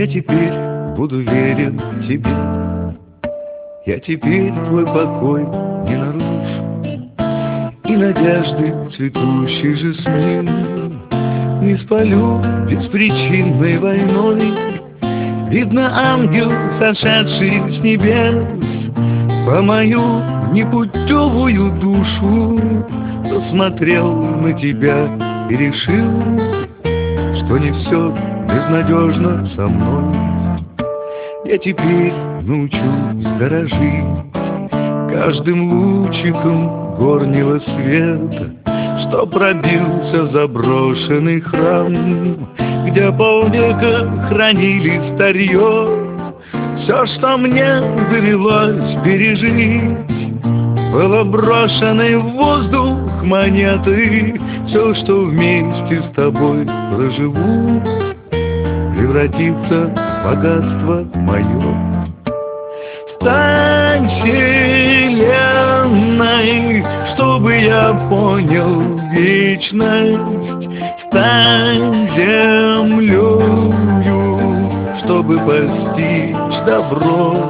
Я теперь буду верен тебе. Я теперь твой покой не нарушу, и надежды цветущий жасмин не спалю беспричинной войной. Видно, ангел, сошедший с небес, по мою непутевую душу посмотрел на тебя и решил, что не все безнадежно со мной. Я теперь научусь дорожить каждым лучиком горнего света, что пробился в заброшенный храм, где полвека хранили старье. Все, что мне довелось пережить, было брошенной в воздух монеты. Все, что вместе с тобой проживу, превратится в богатство мое. Стань вселенной, чтобы я понял вечность. Стань землею, чтобы постичь добро.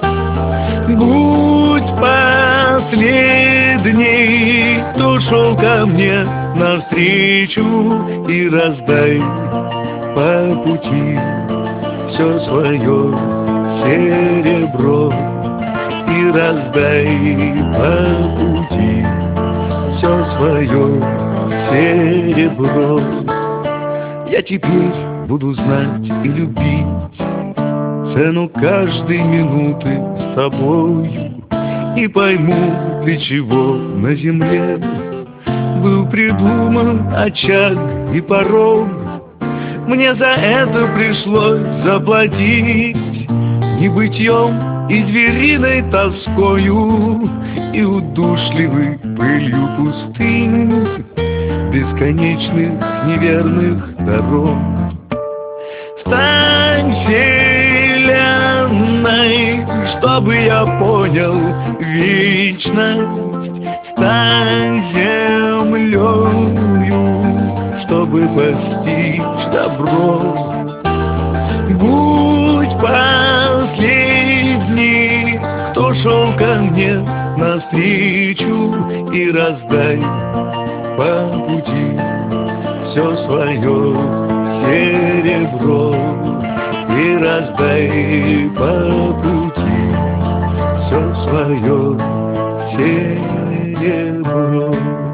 Будь последней, кто шел ко мне навстречу, и раздай по пути все свое серебро. И раздай по пути все свое серебро. Я теперь буду знать и любить цену каждой минуты с тобою, и пойму, для чего на земле был придуман очаг и порог. Мне за это пришлось заплатить небытьем и звериной тоскою, и удушливой пылью пустынь, бесконечных неверных дорог. Стань вселенной, чтобы я понял вечность. Стань землею, чтобы постичь добро. Будь последний, кто шел ко мне навстречу, и раздай по пути все свое серебро. И раздай по пути все свое серебро.